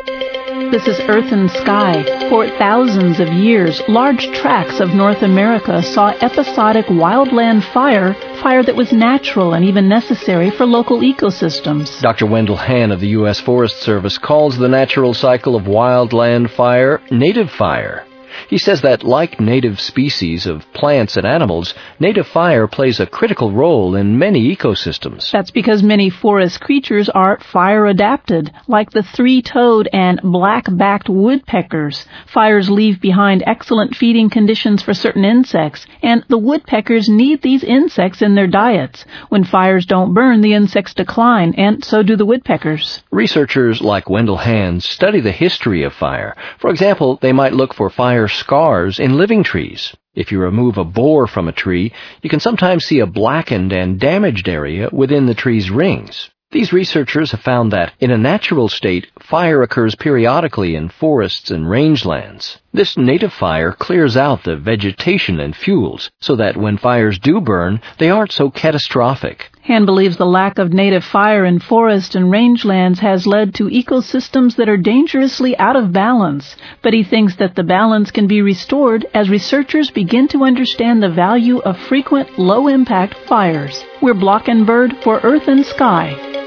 This is Earth and Sky. For thousands of years, large tracts of North America saw episodic wildland fire that was natural and even necessary for local ecosystems. Dr. Wendell Hann of the U.S. Forest Service calls the natural cycle of wildland fire native fire. He says that, like native species of plants and animals, native fire plays a critical role in many ecosystems. That's because many forest creatures are fire-adapted, like the three-toed and black-backed woodpeckers. Fires leave behind excellent feeding conditions for certain insects, and the woodpeckers need these insects in their diets. When fires don't burn, the insects decline, and so do the woodpeckers. Researchers like Wendell Hann study the history of fire. For example, they might look for fire scars in living trees. If you remove a borer from a tree, you can sometimes see a blackened and damaged area within the tree's rings. These researchers have found that, in a natural state, fire occurs periodically in forests and rangelands. This native fire clears out the vegetation and fuels, so that when fires do burn, they aren't so catastrophic. Hann believes the lack of native fire in forest and rangelands has led to ecosystems that are dangerously out of balance, but he thinks that the balance can be restored as researchers begin to understand the value of frequent low-impact fires. We're Block and Bird for Earth and Sky.